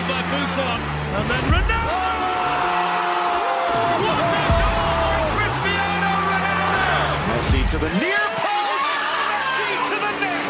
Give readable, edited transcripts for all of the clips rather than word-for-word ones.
played by Buffon. And then Ronaldo! What a goal by Cristiano Ronaldo! Messi to the near post! Messi to the net!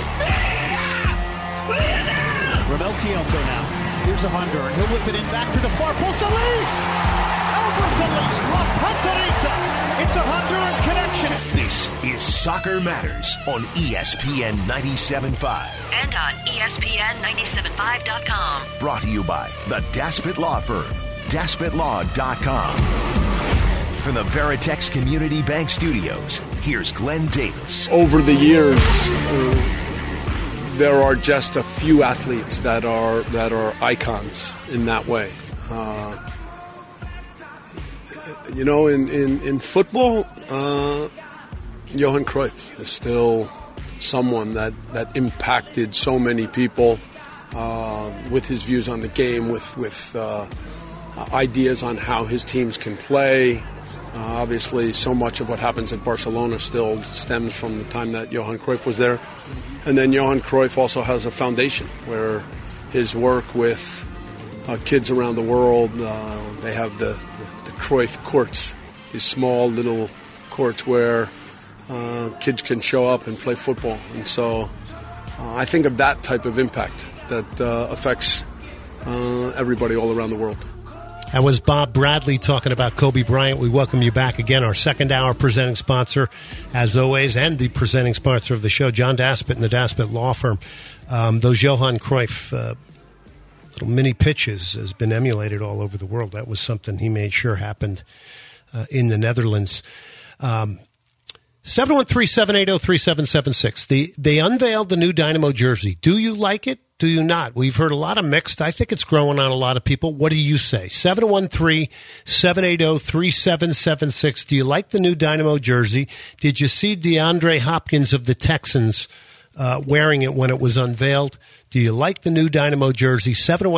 Romel Kiyoko now. Here's a Honduran. He'll whip it in back to the far post. Elise! Albert Elise! La Panterita! It's a Honduran connection. This is Soccer Matters on ESPN 97.5. And on ESPN975.com. Brought to you by the Daspit Law Firm. DaspitLaw.com. From the Veritex Community Bank Studios, here's Glenn Davis. Over the years, there are just a few athletes that are icons in that way. In football, Johan Cruyff is still someone that impacted so many people with his views on the game, with ideas on how his teams can play. Obviously, so much of what happens at Barcelona still stems from the time that Johan Cruyff was there. And then Johan Cruyff also has a foundation where his work with kids around the world, they have the Cruyff courts, these small little courts where kids can show up and play football. And so I think of that type of impact that affects everybody all around the world. That was Bob Bradley talking about Kobe Bryant. We welcome you back again. Our second hour presenting sponsor, as always, and the presenting sponsor of the show, John Daspit and the Daspit Law Firm. Those Johan Cruyff little mini pitches has been emulated all over the world. That was something he made sure happened in the Netherlands. 713-780-3776. They unveiled the new Dynamo jersey. Do you like it? Do you not? We've heard a lot of mixed. I think it's growing on a lot of people. What do you say? 713-780-3776. Do you like the new Dynamo jersey? Did you see DeAndre Hopkins of the Texans wearing it when it was unveiled? Do you like the new Dynamo jersey?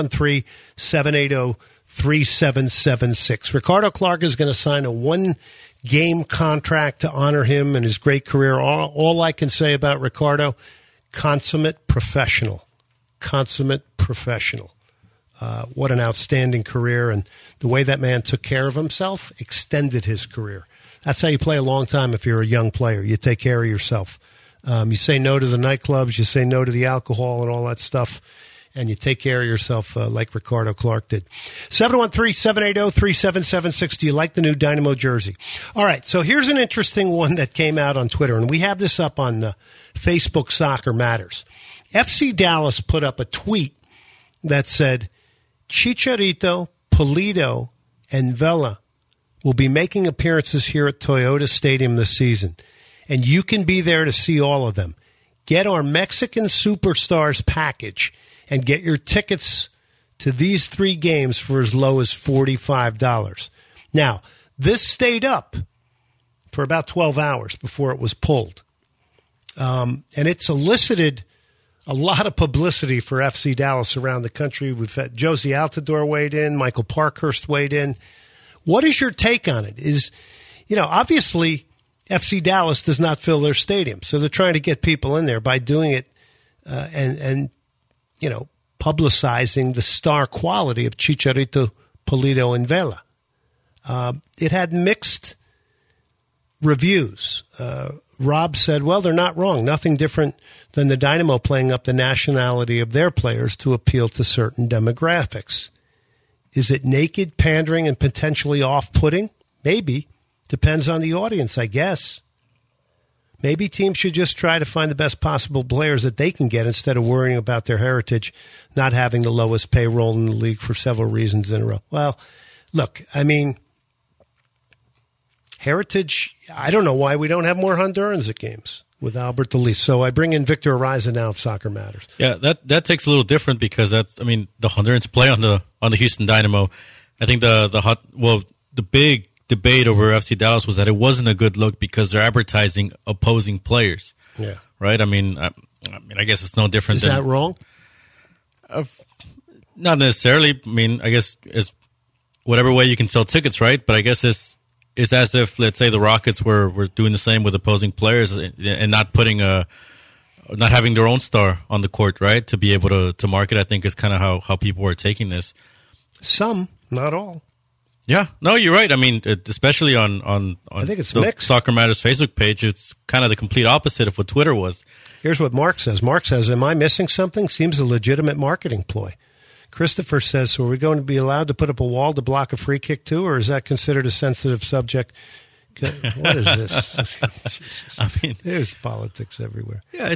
713-780-3776. Ricardo Clark is going to sign a one-game contract to honor him and his great career. All I can say about Ricardo, consummate professional. Consummate professional. What an outstanding career. And the way that man took care of himself extended his career. That's how you play a long time if you're a young player. You take care of yourself. You say no to the nightclubs, you say no to the alcohol and all that stuff, and you take care of yourself like Ricardo Clark did. 713-780-3776. Do you like the new Dynamo jersey? All right, so here's an interesting one that came out on Twitter, and we have this up on Facebook Soccer Matters. FC Dallas put up a tweet that said, Chicharito, Pulido, and Vela will be making appearances here at Toyota Stadium this season, and you can be there to see all of them. Get our Mexican Superstars package and get your tickets to these 3 games for as low as $45. Now, this stayed up for about 12 hours before it was pulled. And it's elicited a lot of publicity for FC Dallas around the country. We've had Josie Altidore weighed in, Michael Parkhurst weighed in. What is your take on it? Obviously, FC Dallas does not fill their stadium, so they're trying to get people in there by doing it and publicizing the star quality of Chicharito, Pulido, and Vela. It had mixed reviews. Rob said, well, they're not wrong. Nothing different than the Dynamo playing up the nationality of their players to appeal to certain demographics. Is it naked, pandering, and potentially off-putting? Maybe. Depends on the audience, I guess. Maybe teams should just try to find the best possible players that they can get instead of worrying about their heritage not having the lowest payroll in the league for several reasons in a row. Well, look, heritage, I don't know why we don't have more Hondurans at games with Albert Elise. So I bring in Victor Ariza now of Soccer Matters. Yeah, that takes a little different because the Hondurans play on the Houston Dynamo. I think the big debate over FC Dallas was that it wasn't a good look because they're advertising opposing players. Yeah. Right? I guess it's no different. Is that wrong? Not necessarily. I guess it's whatever way you can sell tickets, right? But I guess it's as if, let's say, the Rockets were doing the same with opposing players and not putting a not having their own star on the court, right? To be able to market, I think is kind of how people are taking this. Some, not all. Yeah, no, you're right. I mean, especially on I think it's the mixed. Soccer Matters Facebook page, it's kind of the complete opposite of what Twitter was. Here's what Mark says. Mark says, am I missing something? Seems a legitimate marketing ploy. Christopher says, so are we going to be allowed to put up a wall to block a free kick too, or is that considered a sensitive subject? What is this? I mean, there's politics everywhere. Yeah,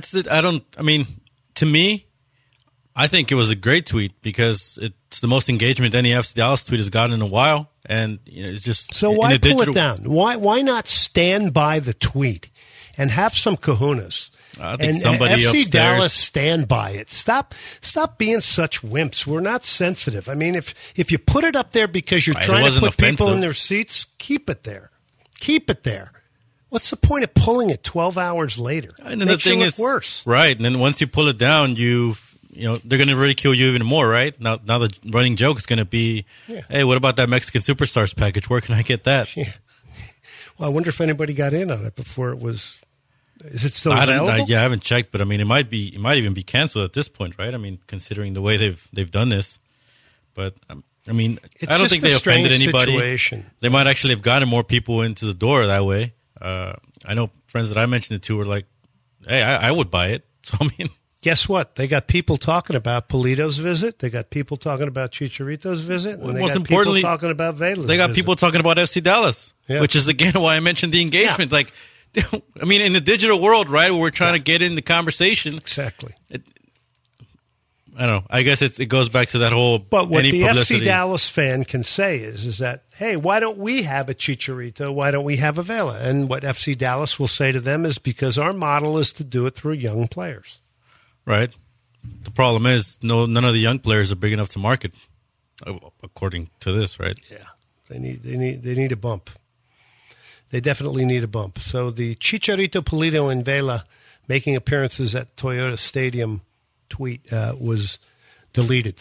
to me, I think it was a great tweet because it's the most engagement any FC Dallas tweet has gotten in a while. And it's just so why pull it down? Why not stand by the tweet and have some kahunas? I think somebody FC upstairs, Dallas stand by it. Stop being such wimps. We're not sensitive. I mean, if you put it up there because you're trying to put people in their seats, keep it there. Keep it there. What's the point of pulling it 12 hours later? And then the thing is worse, right? And then once you pull it down, they're going to ridicule you even more, right? Now the running joke is going to be, hey, what about that Mexican Superstars package? Where can I get that? Yeah. Well, I wonder if anybody got in on it before it was. Is it still available? I haven't checked, but I mean, it might even be canceled at this point, right? I mean, considering the way they've done this, but I mean, I don't think they offended anybody. Situation. They might actually have gotten more people into the door that way. I know friends that I mentioned it to were like, hey, I would buy it. So I mean. Guess what? They got people talking about Polito's visit. They got people talking about Chicharito's visit. And most got importantly, people talking about Vela's they got visit. people talking about FC Dallas, which is, again, why I mentioned the engagement. Yeah. Like, I mean, in the digital world, right, where we're trying to get in the conversation. Exactly. I don't know. I guess it goes back to that whole But what the publicity. FC Dallas fan can say is that, hey, why don't we have a Chicharito? Why don't we have a Vela? And what FC Dallas will say to them is because our model is to do it through young players. Right. The problem is none of the young players are big enough to market, according to this, right? Yeah, they need a bump. They definitely need a bump. So the Chicharito, Polito, and Vela making appearances at Toyota Stadium tweet was deleted.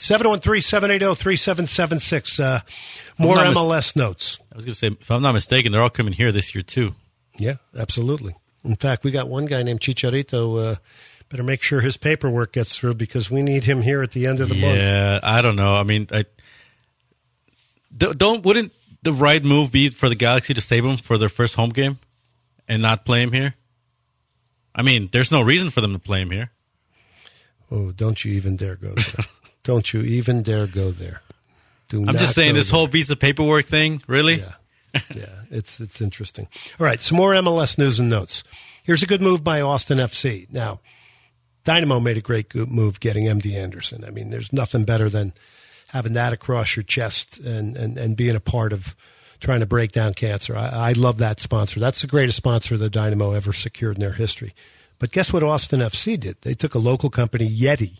713-780-3776. More MLS notes. I was going to say, if I'm not mistaken, they're all coming here this year too. Yeah, absolutely. In fact, we got one guy named Chicharito. Better make sure his paperwork gets through because we need him here at the end of the month. Yeah, I don't know. I mean, wouldn't the right move be for the Galaxy to save him for their first home game and not play him here? I mean, there's no reason for them to play him here. Oh, don't you even dare go there. Don't you even dare go there. I'm just saying this whole piece of paperwork thing, really? Yeah, it's interesting. All right, some more MLS news and notes. Here's a good move by Austin FC. Now, Dynamo made a great move getting MD Anderson. I mean, there's nothing better than having that across your chest and being a part of trying to break down cancer. I love that sponsor. That's the greatest sponsor the Dynamo ever secured in their history. But guess what Austin FC did? They took a local company, Yeti.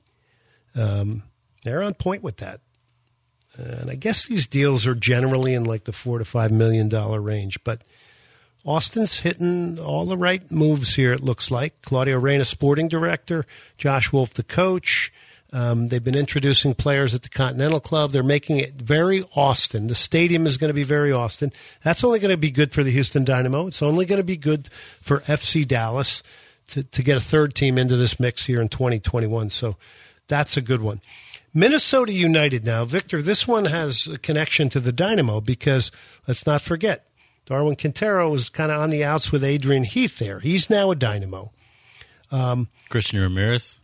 They're on point with that. And I guess these deals are generally in like the $4 to $5 million range. But Austin's hitting all the right moves here, it looks like. Claudio Reyna, sporting director. Josh Wolf, the coach. They've been introducing players at the Continental Club. They're making it very Austin. The stadium is going to be very Austin. That's only going to be good for the Houston Dynamo. It's only going to be good for FC Dallas to get a third team into this mix here in 2021. So that's a good one. Minnesota United now. Victor, this one has a connection to the Dynamo because let's not forget, Darwin Quintero was kind of on the outs with Adrian Heath there. He's now a Dynamo. Christian Ramirez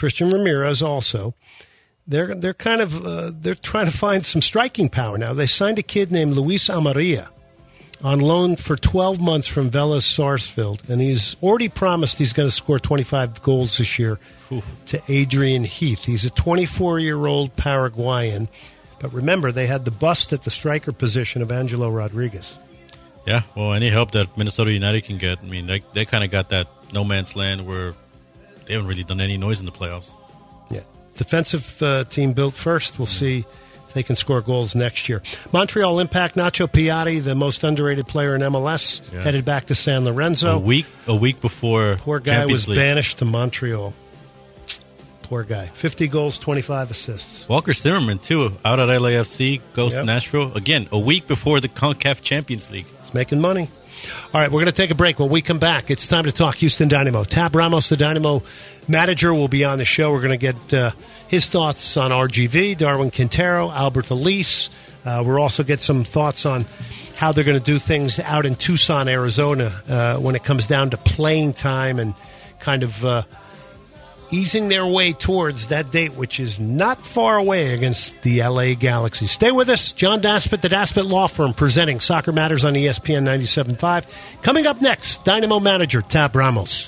also. They're kind of they're trying to find some striking power now. They signed a kid named Luis Amarilla on loan for 12 months from Vélez Sarsfield, and he's already promised he's going to score 25 goals this year to Adrian Heath. He's a 24-year-old Paraguayan, but remember they had the bust at the striker position of Angelo Rodriguez. Yeah, well, any help that Minnesota United can get. I mean, they kind of got that no man's land where they haven't really done any noise in the playoffs. Yeah. Defensive team built first. We'll see if they can score goals next year. Montreal Impact, Nacho Piatti, the most underrated player in MLS, headed back to San Lorenzo. A week before poor guy Champions was League. Banished to Montreal. Poor guy. 50 goals, 25 assists. Walker Zimmerman, too, out at LAFC, goes to Nashville. Again, a week before the CONCACAF Champions League. He's making money. All right, we're going to take a break. When we come back, it's time to talk Houston Dynamo. Tab Ramos, the Dynamo manager, will be on the show. We're going to get his thoughts on RGV, Darwin Quintero, Albert Elise. We'll also get some thoughts on how they're going to do things out in Tucson, Arizona, when it comes down to playing time and kind of easing their way towards that date, which is not far away, against the LA Galaxy. Stay with us. John Daspit, the Daspit Law Firm, presenting Soccer Matters on ESPN 97.5. Coming up next, Dynamo manager Tab Ramos.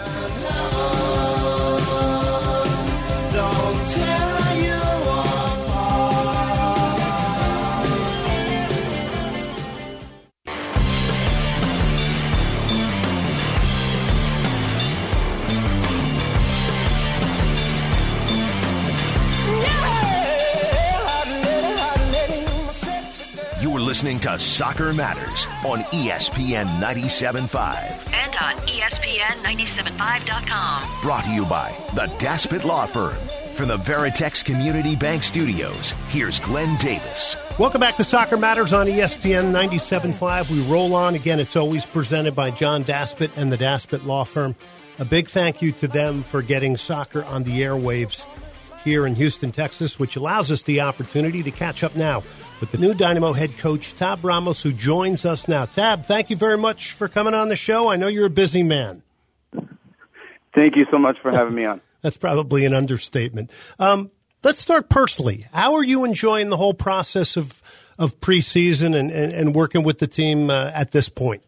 Listening to Soccer Matters on ESPN 97.5 and on ESPN975.com. Brought to you by the Daspit Law Firm. From the Veritex Community Bank Studios, here's Glenn Davis. Welcome back to Soccer Matters on ESPN 97.5. We roll on. Again, it's always presented by John Daspit and the Daspit Law Firm. A big thank you to them for getting soccer on the airwaves here in Houston, Texas, which allows us the opportunity to catch up now with the new Dynamo head coach, Tab Ramos, who joins us now. Tab, thank you very much for coming on the show. I know you're a busy man. Thank you so much for having me on. That's probably an understatement. Let's start personally. How are you enjoying the whole process of preseason and working with the team at this point?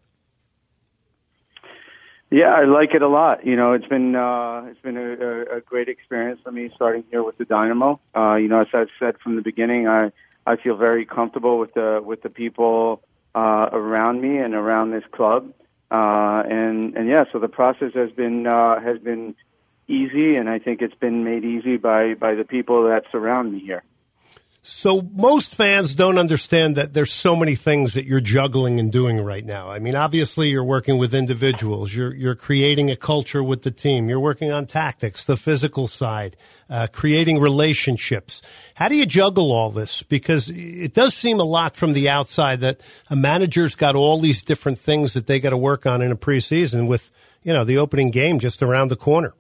Yeah, I like it a lot. You know, it's been a great experience for me starting here with the Dynamo. You know, as I've said from the beginning, I feel very comfortable with the people around me and around this club, and yeah. So the process has been easy, and I think it's been made easy by the people that surround me here. So most fans don't understand that there's so many things that you're juggling and doing right now. I mean, obviously you're working with individuals. You're creating a culture with the team. You're working on tactics, the physical side, creating relationships. How do you juggle all this? Because it does seem a lot from the outside that a manager's got all these different things that they got to work on in a preseason with, you know, the opening game just around the corner.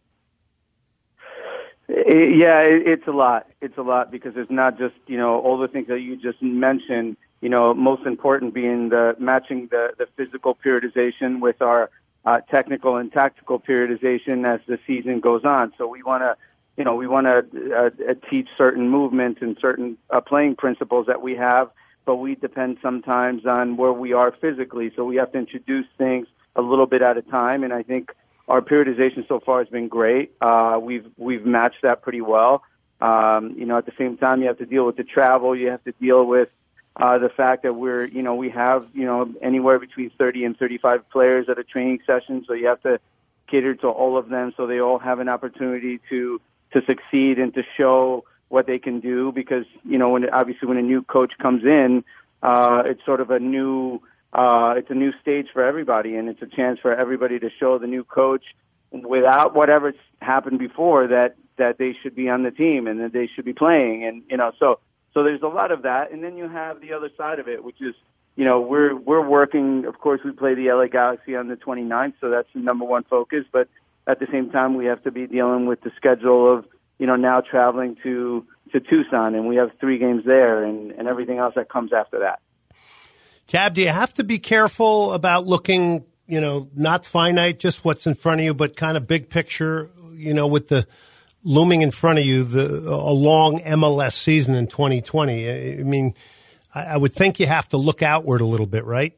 Yeah, it's a lot. It's a lot because it's not just, you know, all the things that you just mentioned, you know, most important being matching the physical periodization with our technical and tactical periodization as the season goes on. So we want to teach certain movements and certain playing principles that we have, but we depend sometimes on where we are physically. So we have to introduce things a little bit at a time, and I think our periodization so far has been great. We've matched that pretty well. You know, at the same time, you have to deal with the travel. You have to deal with the fact that we have, you know, anywhere between 30 and 35 players at a training session. So you have to cater to all of them so they all have an opportunity to succeed and to show what they can do. Because, you know, when a new coach comes in, it's sort of it's a new stage for everybody, and it's a chance for everybody to show the new coach without whatever's happened before that they should be on the team and that they should be playing. And, you know, so there's a lot of that. And then you have the other side of it, which is, you know, we're working. Of course, we play the LA Galaxy on the 29th, so that's the number one focus. But at the same time, we have to be dealing with the schedule of, you know, now traveling to Tucson, and we have 3 games there and everything else that comes after that. Tab, do you have to be careful about looking, you know, not finite, just what's in front of you, but kind of big picture, you know, with the looming in front of you, a long MLS season in 2020? I mean, I would think you have to look outward a little bit, right?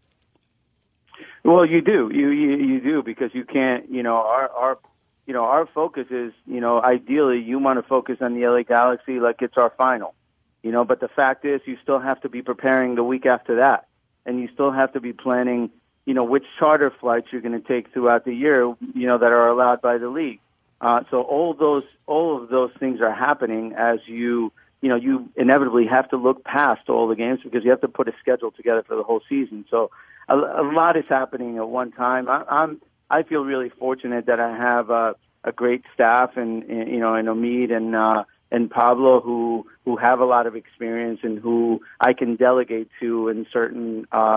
Well, you do. You do, because you can't, you know, our focus is, you know, ideally you want to focus on the LA Galaxy like it's our final. You know, but the fact is you still have to be preparing the week after that, and you still have to be planning, you know, which charter flights you're going to take throughout the year, you know, that are allowed by the league. So all of those things are happening as you inevitably have to look past all the games because you have to put a schedule together for the whole season. So a lot is happening at one time. I feel really fortunate that I have a great staff and you know, and Omid and Pablo who have a lot of experience and who I can delegate to in certain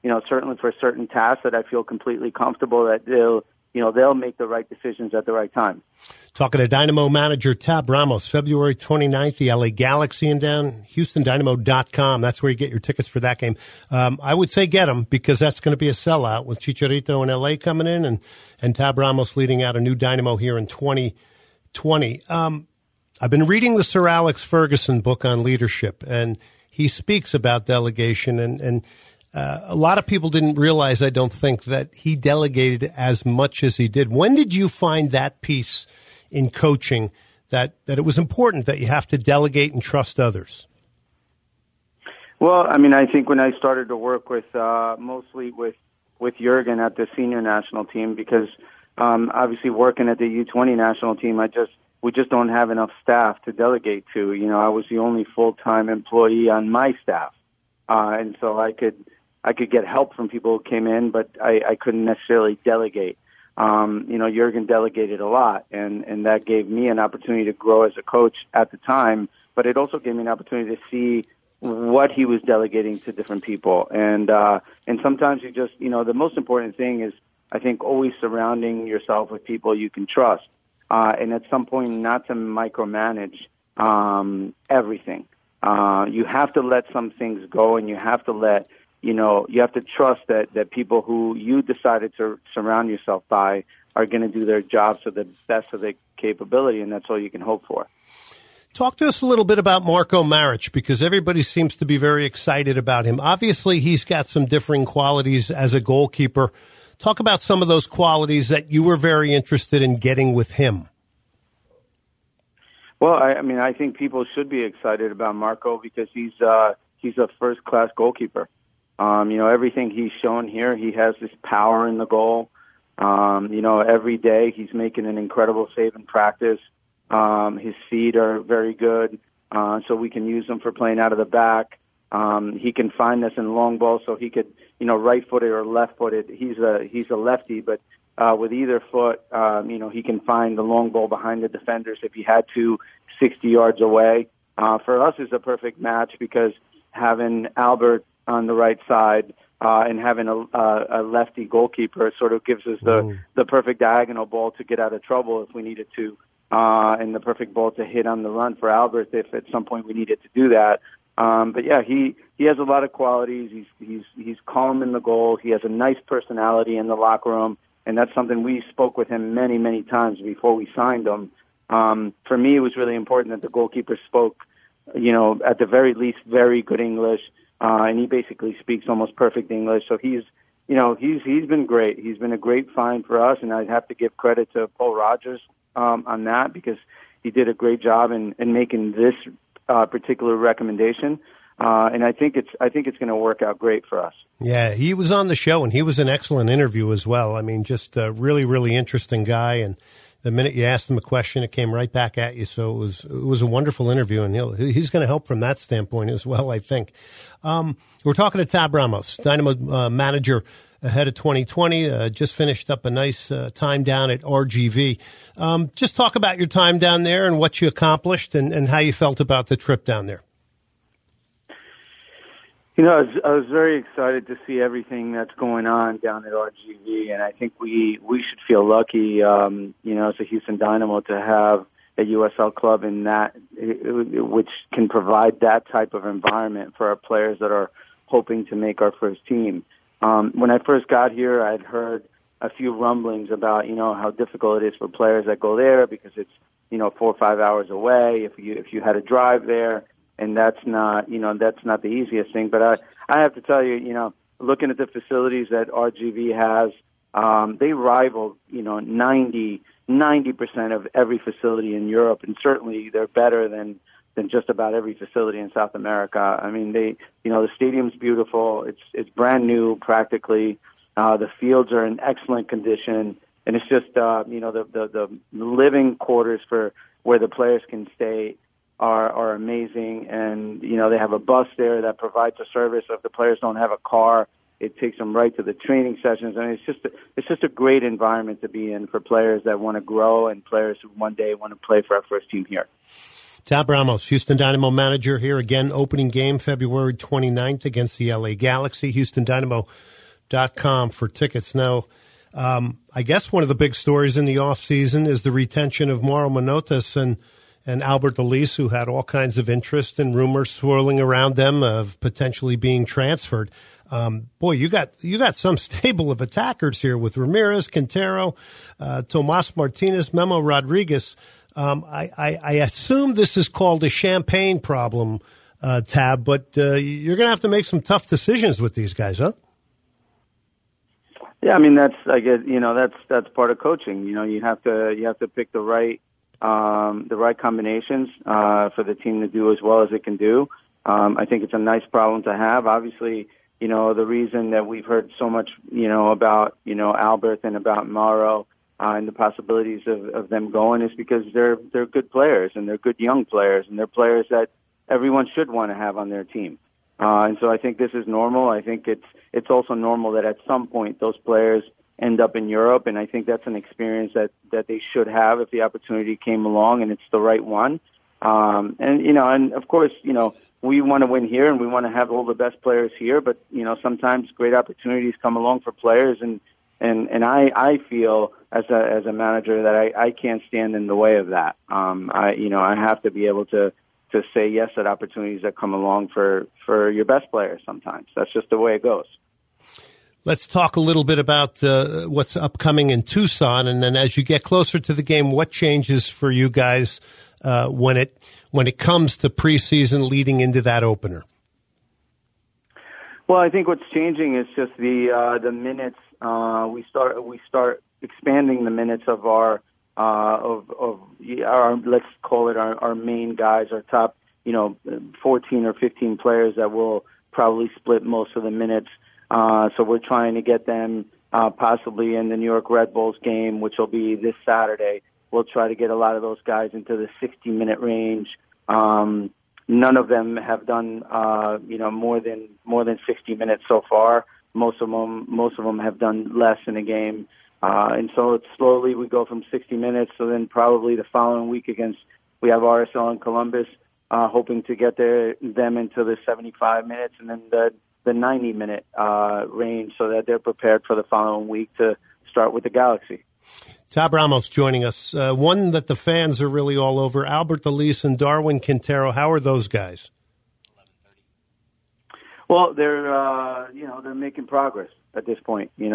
certainly for certain tasks that I feel completely comfortable that they'll make the right decisions at the right time. Talking to Dynamo manager Tab Ramos, February 29th, the LA Galaxy in down, HoustonDynamo.com. That's where you get your tickets for that game. I would say get them because that's going to be a sellout with Chicharito in LA coming in and Tab Ramos leading out a new Dynamo here in 2020. I've been reading the Sir Alex Ferguson book on leadership, and he speaks about delegation, and a lot of people didn't realize, I don't think, that he delegated as much as he did. When did you find that piece in coaching that it was important that you have to delegate and trust others? Well, I mean, I think when I started to work with mostly with Jurgen at the senior national team, because obviously working at the U20 national team, we just don't have enough staff to delegate to. I was the only full-time employee on my staff, and so I could get help from people who came in, but I couldn't necessarily delegate. Jurgen delegated a lot, and that gave me an opportunity to grow as a coach at the time, but it also gave me an opportunity to see what he was delegating to different people. And sometimes you just, the most important thing is, I think, always surrounding yourself with people you can trust. And at some point, not to micromanage everything. You have to let some things go, and you have to let, you have to trust that people who you decided to surround yourself by are going to do their jobs to the best of their capability, and that's all you can hope for. Talk to us a little bit about Marko Maric, because everybody seems to be very excited about him. Obviously, he's got some differing qualities as a goalkeeper. Talk about some of those qualities that you were very interested in getting with him. Well, I think people should be excited about Marko because he's a first-class goalkeeper. Everything he's shown here, he has this power in the goal. Every day he's making an incredible save in practice. His feet are very good, so we can use them for playing out of the back. He can find us in long balls, so he could, right-footed or left-footed. He's a lefty, but with either foot, he can find the long ball behind the defenders if he had to, 60 yards away. For us, it's a perfect match because having Albert on the right side and having a lefty goalkeeper sort of gives us the perfect diagonal ball to get out of trouble if we needed to, and the perfect ball to hit on the run for Albert if at some point we needed to do that. But yeah, he has a lot of qualities. He's calm in the goal. He has a nice personality in the locker room, and that's something we spoke with him many, many times before we signed him. For me, it was really important that the goalkeeper spoke, at the very least, very good English, and he basically speaks almost perfect English. So he's been great. He's been a great find for us, and I'd have to give credit to Paul Rogers on that because he did a great job in making this particular recommendation. And I think it's going to work out great for us. Yeah, he was on the show, and he was an excellent interview as well. I mean, just a really, really interesting guy. And the minute you asked him a question, it came right back at you. So it was a wonderful interview, and he's going to help from that standpoint as well, I think. We're talking to Tab Ramos, Dynamo manager ahead of 2020. Just finished up a nice time down at RGV. Just talk about your time down there and what you accomplished and how you felt about the trip down there. I was very excited to see everything that's going on down at RGV, and I think we should feel lucky, as a Houston Dynamo to have a USL club in that, which can provide that type of environment for our players that are hoping to make our first team. When I first got here, I'd heard a few rumblings about, how difficult it is for players that go there because it's, 4 or 5 hours away if you had to drive there. And that's not the easiest thing. But I have to tell you, looking at the facilities that RGV has, they rival, 90% of every facility in Europe, and certainly they're better than just about every facility in South America. I mean, the stadium's beautiful. It's brand new practically. The fields are in excellent condition, and it's just the living quarters for where the players can stay are amazing, and they have a bus there that provides a service. So if the players don't have a car, it takes them right to the training sessions. I mean, it's just a great environment to be in for players that want to grow and players who one day want to play for our first team here. Tab Ramos, Houston Dynamo manager here again. Opening game February 29th against the LA Galaxy. Houston Dynamo DasperLaw.com for tickets. Now, I guess one of the big stories in the offseason is the retention of Mauro Manotas and Albert Ellis, who had all kinds of interest and rumors swirling around them of potentially being transferred. Boy, you got some stable of attackers here with Ramirez, Quintero, Tomas Martinez, Memo Rodriguez. I assume this is called a champagne problem, Tab, but you're going to have to make some tough decisions with these guys, huh? Yeah, I mean that's part of coaching. You have to pick the right combinations for the team to do as well as it can do. I think it's a nice problem to have. Obviously, the reason that we've heard so much, about, Albert and about Mauro and the possibilities of them going is because they're good players and they're good young players and they're players that everyone should want to have on their team. And so I think this is normal. I think it's also normal that at some point those players end up in Europe, and I think that's an experience that they should have if the opportunity came along and it's the right one. And of course, we want to win here and we want to have all the best players here, but sometimes great opportunities come along for players, and I feel as a manager that I can't stand in the way of that. I have to be able to say yes at opportunities that come along for your best players sometimes. That's just the way it goes. Let's talk a little bit about what's upcoming in Tucson, and then as you get closer to the game, what changes for you guys when it comes to preseason leading into that opener? Well, I think what's changing is just the minutes. We start expanding the minutes of our let's call it our main guys, our top 14 or 15 players that will probably split most of the minutes. So we're trying to get them possibly in the New York Red Bulls game, which will be this Saturday. We'll try to get a lot of those guys into the 60-minute range. None of them have done more than 60 minutes so far. Most of them have done less in a game. And so slowly we go from 60 minutes. So then probably the following week we have RSL in Columbus, hoping to get them into the 75 minutes and then the 90-minute range so that they're prepared for the following week to start with the Galaxy. Tab Ramos joining us. One that the fans are really all over, Albert Ellis and Darwin Quintero. How are those guys? Well, they're making progress at this point. We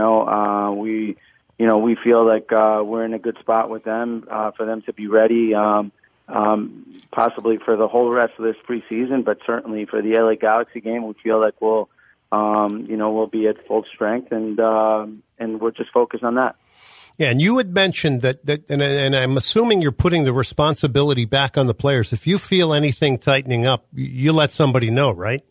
feel like we're in a good spot with them for them to be ready, possibly for the whole rest of this preseason, but certainly for the LA Galaxy game, we feel like we'll be at full strength, and we're just focused on that. Yeah, and you had mentioned that and I'm assuming you're putting the responsibility back on the players. If you feel anything tightening up, you let somebody know, right?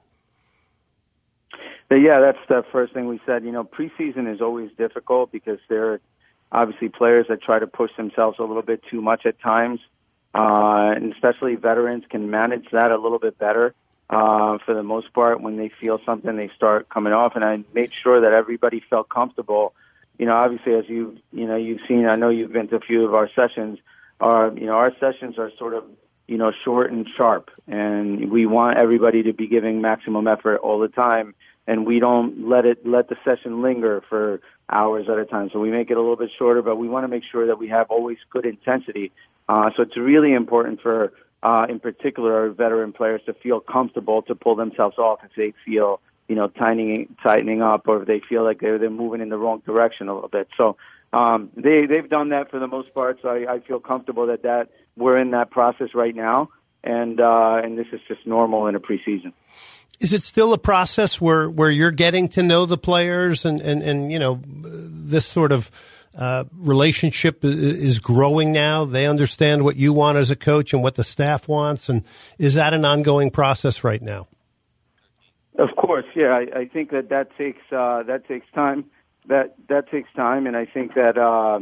Yeah, that's the first thing we said. Preseason is always difficult because there are obviously players that try to push themselves a little bit too much at times, and especially veterans can manage that a little bit better. For the most part, when they feel something, they start coming off, and I made sure that everybody felt comfortable. Obviously, as you've seen, I know you've been to a few of our sessions. Our sessions are sort of, short and sharp, and we want everybody to be giving maximum effort all the time, and we don't let the session linger for hours at a time. So we make it a little bit shorter, but we want to make sure that we have always good intensity. So it's really important for, in particular, our veteran players to feel comfortable to pull themselves off if they feel tightening up, or if they feel like they're moving in the wrong direction a little bit. So they've done that for the most part. So I feel comfortable that we're in that process right now, and this is just normal in a preseason. Is it still a process where you're getting to know the players and this sort of relationship is growing now? They understand what you want as a coach and what the staff wants, and is that an ongoing process right now? Of course, yeah. I think that takes time. That takes time, and I think that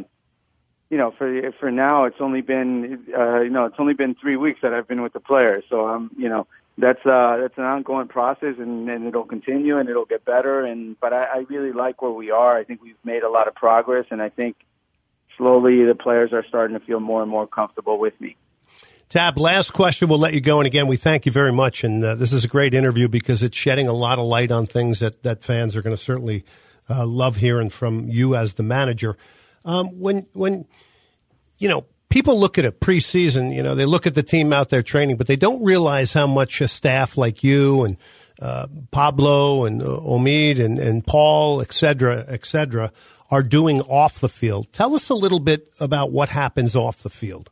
for now it's only been 3 weeks that I've been with the players. So that's an ongoing process, and it'll continue and it'll get better. But I really like where we are. I think we've made a lot of progress, and I think slowly the players are starting to feel more and more comfortable with me. Tab, last question. We'll let you go. And again, we thank you very much. And this is a great interview because it's shedding a lot of light on things that fans are going to certainly Love hearing from you as the manager. When people look at a preseason, they look at the team out there training, but they don't realize how much a staff like you and Pablo and Omid and Paul, et cetera, are doing off the field. Tell us a little bit about what happens off the field.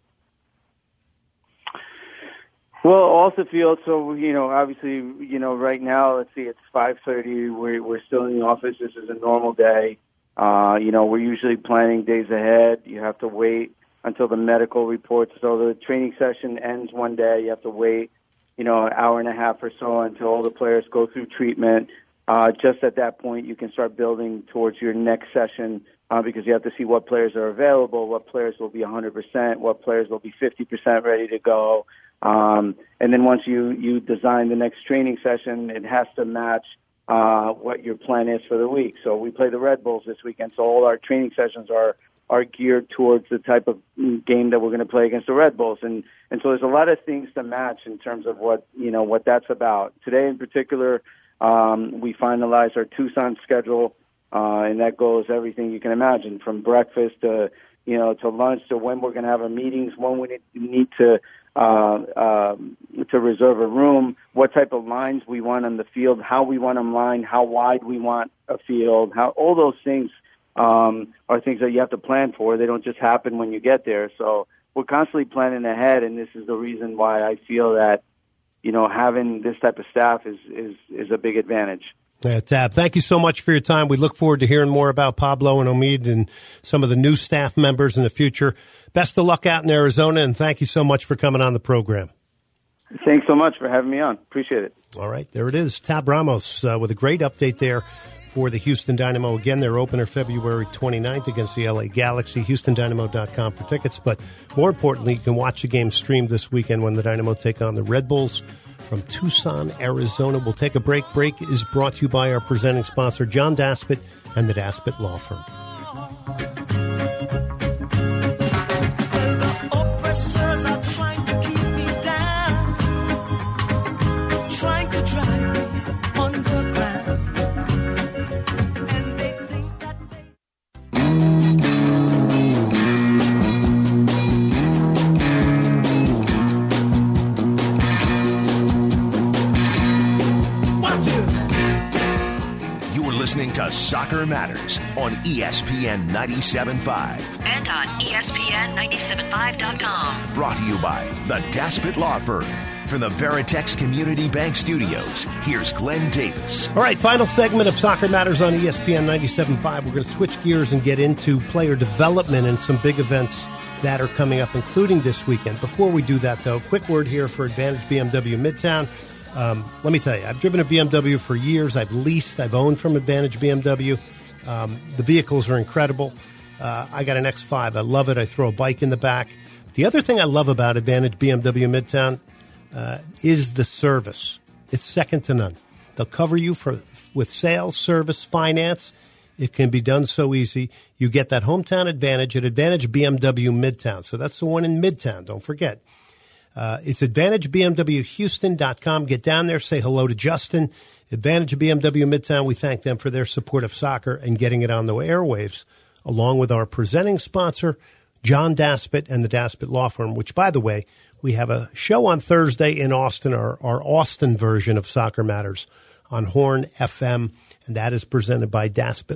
Well, off the field, so, obviously, right now, let's see, it's 5:30. We're still in the office. This is a normal day. We're usually planning days ahead. You have to wait until the medical reports. So the training session ends one day. You have to wait, an hour and a half or so until all the players go through treatment. Just at that point, you can start building towards your next session because you have to see what players are available, what players will be 100%, what players will be 50% ready to go. And then once you design the next training session, it has to match what your plan is for the week. So we play the Red Bulls this weekend, so all our training sessions are geared towards the type of game that we're going to play against the Red Bulls. And so there's a lot of things to match in terms of what that's about. Today in particular, we finalized our Tucson schedule, and that goes everything you can imagine, from breakfast to lunch, to when we're going to have our meetings, when we need to reserve a room, what type of lines we want on the field, how we want them lined, how wide we want a field, how all those things are things that you have to plan for. They don't just happen when you get there. So we're constantly planning ahead, and this is the reason why I feel that having this type of staff is a big advantage. Yeah, Tab, thank you so much for your time. We look forward to hearing more about Pablo and Omid and some of the new staff members in the future. Best of luck out in Arizona, and thank you so much for coming on the program. Thanks so much for having me on. Appreciate it. All right, there it is. Tab Ramos with a great update there for the Houston Dynamo. Again, their opener February 29th against the LA Galaxy. HoustonDynamo.com for tickets. But more importantly, you can watch the game streamed this weekend when the Dynamo take on the Red Bulls from Tucson, Arizona. We'll take a break. Break is brought to you by our presenting sponsor, John Daspit and the Daspit Law Firm. Listening to Soccer Matters on ESPN 97.5 and on ESPN975.com. Brought to you by the Daspit Law Firm. From the Veritex Community Bank Studios, here's Glenn Davis. All right, final segment of Soccer Matters on ESPN 97.5. We're going to switch gears and get into player development and some big events that are coming up, including this weekend. Before we do that, though, quick word here for Advantage BMW Midtown. Let me tell you, I've driven a BMW for years. I've owned from Advantage BMW. The vehicles are incredible. I got an X5. I love it. I throw a bike in the back. The other thing I love about Advantage BMW Midtown is the service. It's second to none. They'll cover you with sales, service, finance. It can be done so easy. You get that hometown advantage at Advantage BMW Midtown. So that's the one in Midtown. Don't forget. It's AdvantageBMWHouston.com. Get down there, say hello to Justin. Advantage BMW Midtown, we thank them for their support of soccer and getting it on the airwaves, along with our presenting sponsor, John Daspit and the Daspit Law Firm, which, by the way, we have a show on Thursday in Austin, our Austin version of Soccer Matters on Horn FM, and that is presented by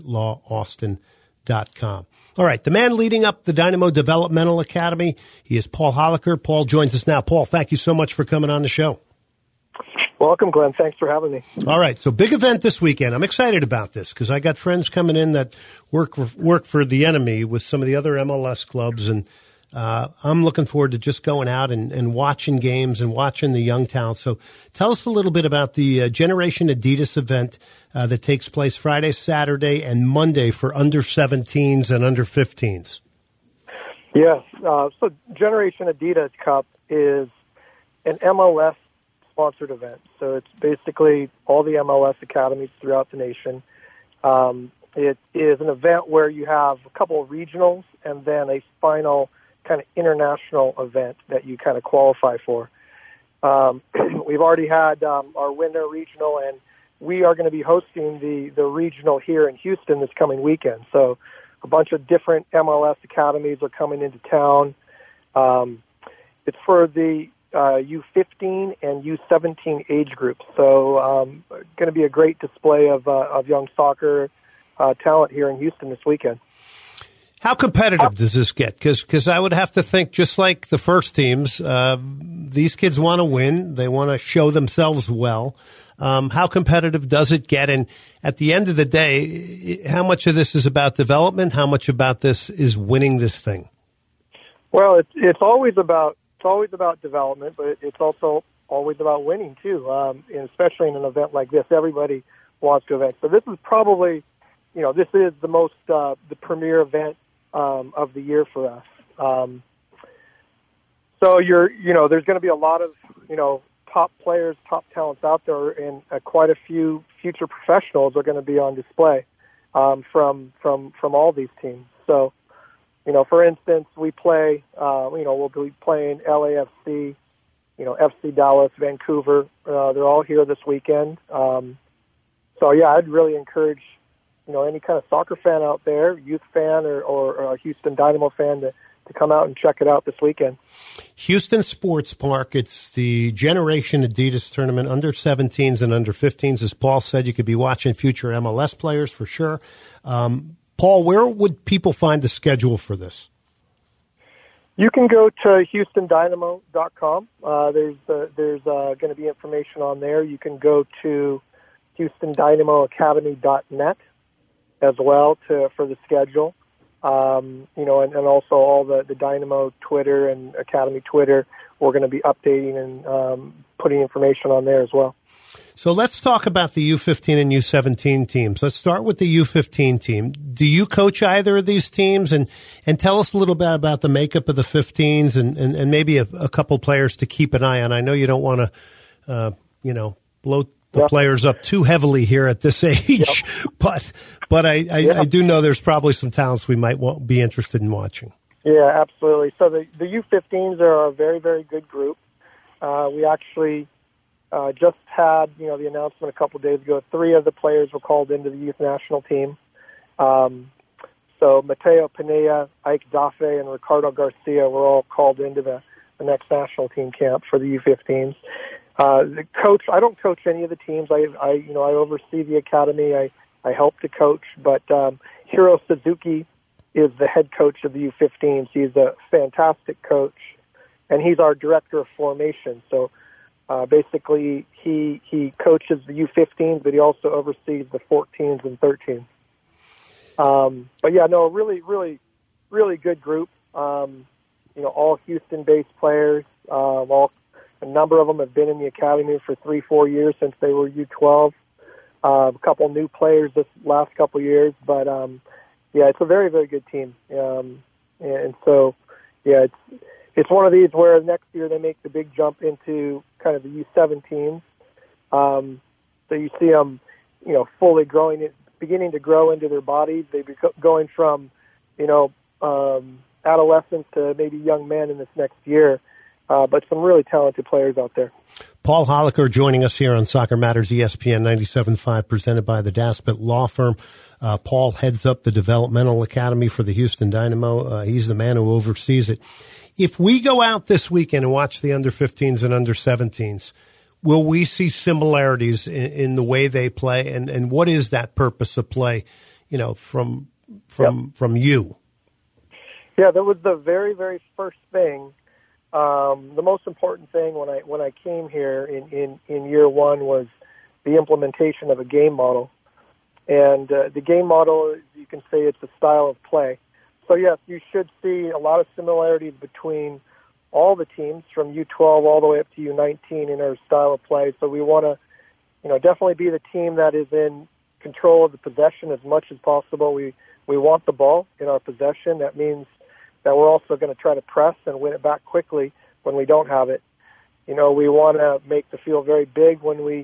DaspitLawAustin.com. All right, the man leading up the Dynamo Developmental Academy, he is Paul Holliker. Paul joins us now. Paul, thank you so much for coming on the show. Welcome, Glenn. Thanks for having me. All right, so big event this weekend. I'm excited about this because I got friends coming in that work for the enemy with some of the other MLS clubs, and I'm looking forward to just going out and watching games and watching the young talent. So tell us a little bit about the Generation Adidas event that takes place Friday, Saturday, and Monday for under 17s and under 15s. Yes. So Generation Adidas Cup is an MLS-sponsored event. So it's basically all the MLS academies throughout the nation. It is an event where you have a couple of regionals and then a final kind of international event that you kind of qualify for. We've already had our winter regional, and we are going to be hosting the regional here in Houston this coming weekend. So a bunch of different MLS academies are coming into town. It's for the U15 and U17 age groups. So going to be a great display of young soccer talent here in Houston this weekend. How competitive does this get? Because I would have to think, just like the first teams, these kids want to win. They want to show themselves well. How competitive does it get? And at the end of the day, how much of this is about development? How much about this is winning this thing? Well, it's always about development, but it's also always about winning too. And especially in an event like this, everybody wants to event. So this is probably, this is the most the premier event of the year for us. So there's going to be a lot of top players, top talents out there, and quite a few future professionals are going to be on display from all these teams. So, for instance, we play, we'll be playing LAFC, FC Dallas, Vancouver. They're all here this weekend. So yeah, I'd really encourage, any kind of soccer fan out there, youth fan or a Houston Dynamo fan to come out and check it out this weekend. Houston Sports Park, it's the Generation Adidas Tournament, under 17s and under 15s. As Paul said, you could be watching future MLS players for sure. Paul, where would people find the schedule for this? You can go to HoustonDynamo.com. There's going to be information on there. You can go to HoustonDynamoAcademy.net as well for the schedule. And also all the Dynamo Twitter and Academy Twitter, we're going to be updating and putting information on there as well. So let's talk about the U15 and U17 teams. Let's start with the U15 team. Do you coach either of these teams? And tell us a little bit about the makeup of the 15s and maybe a couple players to keep an eye on. I know you don't want to, blow the players up too heavily here at this age, but I do know there's probably some talents we might be interested in watching. Yeah, absolutely. So the U15s are a very, very good group. We actually just had, the announcement a couple of days ago. 3 of the players were called into the youth national team. So Mateo Pineda, Ike Dafe, and Ricardo Garcia were all called into the next national team camp for the U15s. The coach, I don't coach any of the teams. I oversee the academy. I help to coach, but Hiro Suzuki is the head coach of the U15s. He's a fantastic coach, and he's our director of formation. So basically, he coaches the U15s, but he also oversees the 14s and 13s. But yeah, no, really, really, really good group. All Houston-based players. A number of them have been in the academy for 3-4 years since they were U12. A couple new players this last couple years, but it's a very, very good team. And so, it's one of these where next year they make the big jump into kind of the U17s. So you see them, fully beginning to grow into their bodies. They be going from, adolescents to maybe young men in this next year. But some really talented players out there. Paul Holliker joining us here on Soccer Matters, ESPN 97.5, presented by the Daspit Law Firm. Paul heads up the developmental academy for the Houston Dynamo. He's the man who oversees it. If we go out this weekend and watch the under 15s and under 17s, will we see similarities in the way they play? And what is that purpose of play, from you? Yeah, that was the very, very first thing. The most important thing when I came here in year one was the implementation of a game model. And the game model, you can say it's a style of play. So yes, you should see a lot of similarities between all the teams from U12 all the way up to U19 in our style of play. So we want to, definitely be the team that is in control of the possession as much as possible. We want the ball in our possession. That means that we're also going to try to press and win it back quickly when we don't have it. We want to make the field very big when we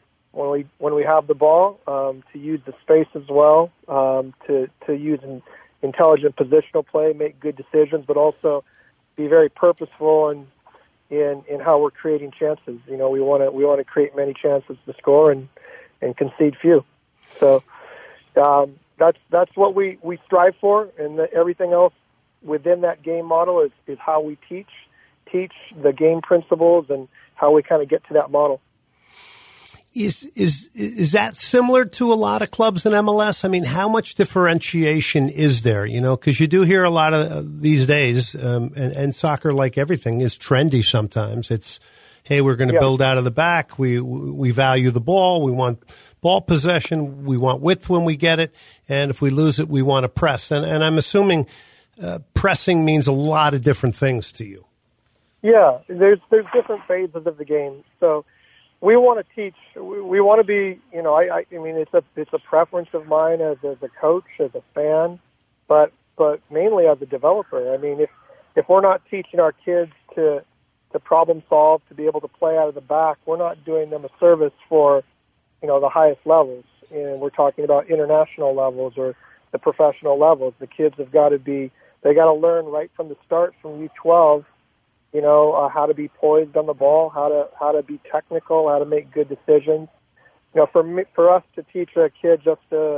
have the ball, to use the space as well, to use an intelligent positional play, make good decisions, but also be very purposeful in how we're creating chances. We want to create many chances to score and concede few. So that's what we strive for, and everything else within that game model is how we teach the game principles and how we kind of get to that model. Is that similar to a lot of clubs in MLS? I mean, how much differentiation is there? You know, because you do hear a lot of these days, and soccer, like everything, is trendy sometimes. It's, hey, we're going to build out of the back. We value the ball. We want ball possession. We want width when we get it. And if we lose it, we want to press. And I'm assuming pressing means a lot of different things to you. Yeah, there's different phases of the game. So we want to teach. We want to be. You know, I mean, it's a preference of mine as a coach, as a fan, but mainly as a developer. I mean, if we're not teaching our kids to problem solve, to be able to play out of the back, we're not doing them a service for, you know, the highest levels. And we're talking about international levels or the professional levels. The kids have got to be. They got to learn right from the start, from U12. You know, how to be poised on the ball, how to be technical, how to make good decisions. You know, for us to teach a kid just to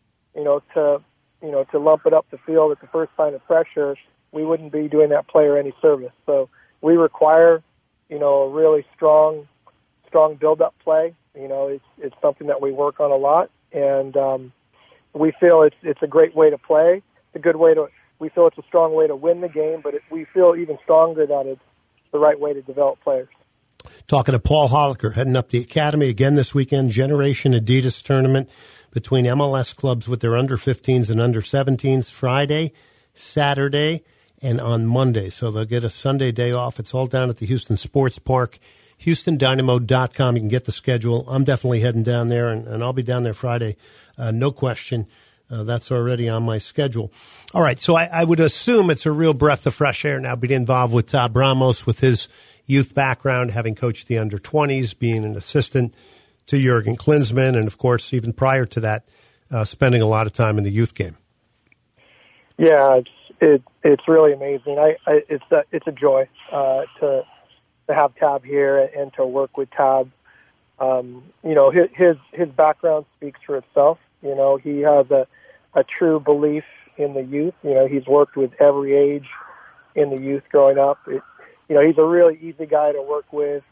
lump it up the field at the first sign of pressure, we wouldn't be doing that player any service. So we require, you know, a really strong build-up play. You know, it's something that we work on a lot, and we feel it's a great way to play. It's a good way to. We feel it's a strong way to win the game, but we feel even stronger that it's the right way to develop players. Talking to Paul Holliker, heading up the academy again this weekend, Generation Adidas tournament between MLS clubs with their under-15s and under-17s, Friday, Saturday, and on Monday. So they'll get a Sunday day off. It's all down at the Houston Sports Park, HoustonDynamo.com. You can get the schedule. I'm definitely heading down there, and I'll be down there Friday, no question. That's already on my schedule. All right, so I would assume it's a real breath of fresh air now being involved with Tab Ramos with his youth background, having coached the under-20s, being an assistant to Jurgen Klinsmann, and, of course, even prior to that, spending a lot of time in the youth game. Yeah, it's really amazing. It's a joy to have Tab here and to work with Tab. You know, his background speaks for itself. You know, he has a true belief in the youth. You know, he's worked with every age in the youth growing up. You know, he's a really easy guy to work with.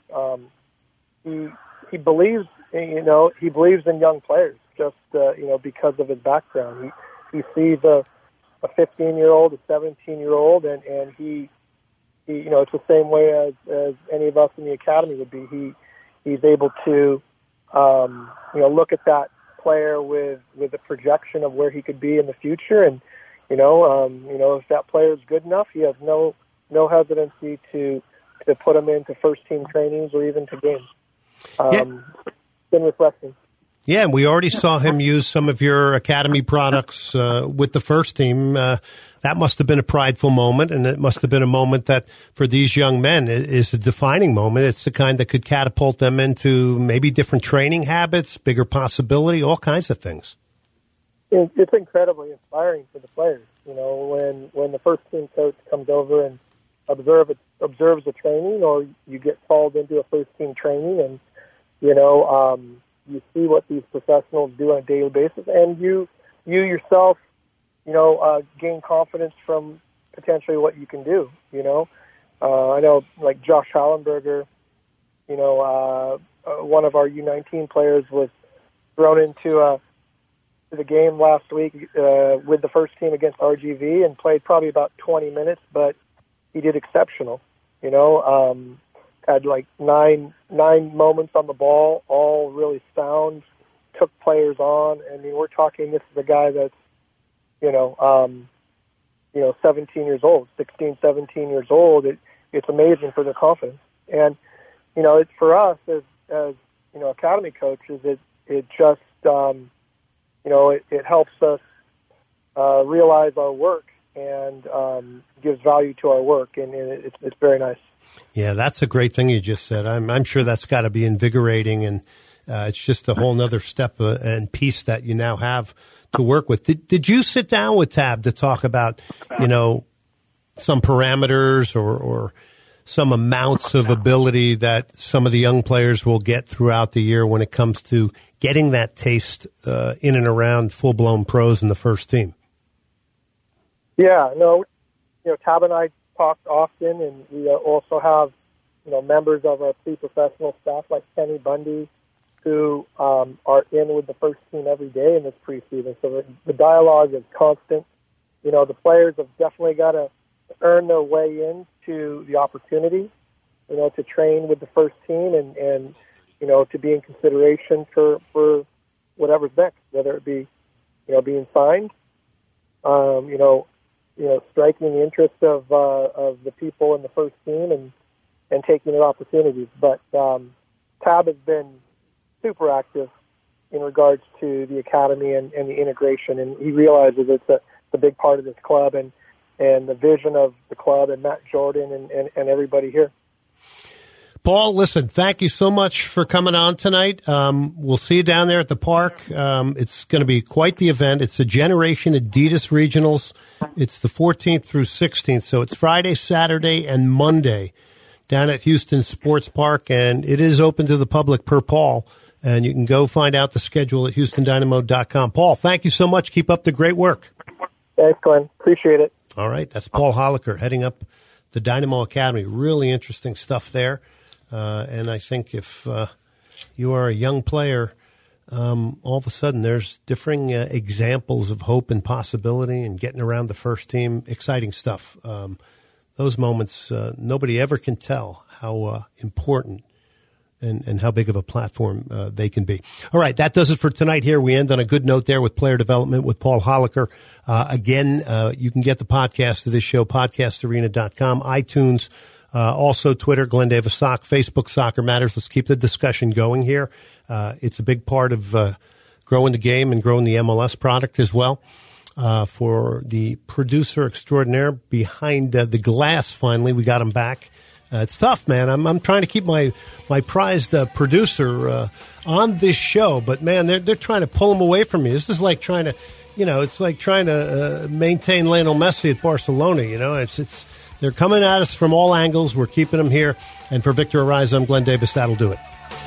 He believes, you know, he believes in young players just, you know, because of his background. He sees a 15-year-old, a 17-year-old, and he, you know, it's the same way as any of us in the academy would be. He's able to, you know, look at that player with a projection of where he could be in the future, and you know, if that player is good enough, he has no hesitancy to put him into first team trainings or even to games. It's been refreshing. Yeah, and we already saw him use some of your academy products with the first team. That must have been a prideful moment, and it must have been a moment that, for these young men, is a defining moment. It's the kind that could catapult them into maybe different training habits, bigger possibility, all kinds of things. It's incredibly inspiring for the players. You know, when the first team coach comes over and observes a training, or you get called into a first team training, and you know, you see what these professionals do on a daily basis, and you yourself, you know, gain confidence from potentially what you can do. You know, I know, like Josh Hallenberger, you know, one of our U19 players was thrown into the game last week with the first team against RGV and played probably about 20 minutes, but he did exceptional. You know, had like nine moments on the ball, all really sound, took players on. I mean, we're talking, this is a guy that's, you know, 17 years old, 16, 17 years old. It's amazing for their confidence. And, you know, it's for us as you know, academy coaches, it just, you know, it helps us realize our work and gives value to our work, and it's very nice. Yeah, that's a great thing you just said. I'm sure that's got to be invigorating, and it's just a whole nother step and piece that you now have to work with. Did you sit down with Tab to talk about, you know, some parameters or some amounts of ability that some of the young players will get throughout the year when it comes to getting that taste in and around full-blown pros in the first team. Yeah, no, Tab and I talked often, and we also have, members of our pre-professional staff like Kenny Bundy who are in with the first team every day in this preseason. So the dialogue is constant. The players have definitely got to earn their way into the opportunity, to train with the first team and to be in consideration for whatever's next, whether it be, being signed, striking the interest of the people in the first team and taking their opportunities. But Tab has been super active in regards to the academy and the integration, and he realizes it's a big part of this club and the vision of the club and Matt Jordan and everybody here. Paul, listen, thank you so much for coming on tonight. We'll see you down there at the park. It's going to be quite the event. It's a Generation Adidas Regionals. It's the 14th through 16th, so it's Friday, Saturday, and Monday down at Houston Sports Park, and it is open to the public per Paul, and you can go find out the schedule at HoustonDynamo.com. Paul, thank you so much. Keep up the great work. Thanks, Glenn. Appreciate it. All right, that's Paul Holliker heading up the Dynamo Academy. Really interesting stuff there. And I think if you are a young player, all of a sudden there's differing examples of hope and possibility and getting around the first team. Exciting stuff. Those moments, nobody ever can tell how important and how big of a platform they can be. All right, that does it for tonight here. We end on a good note there with player development with Paul Holliker. Again, you can get the podcast of this show, podcastarena.com, iTunes, also Twitter, Glenn Davis Sock, Facebook, Soccer Matters. Let's keep the discussion going here. It's a big part of growing the game and growing the MLS product as well. For the producer extraordinaire behind the glass, finally, we got him back. It's tough, man. I'm trying to keep my prized producer on this show, but man, they're trying to pull him away from me. This is like trying to, it's like trying to maintain Lionel Messi at Barcelona. It's they're coming at us from all angles. We're keeping them here, and for Victor Ariza, I'm Glenn Davis. That'll do it.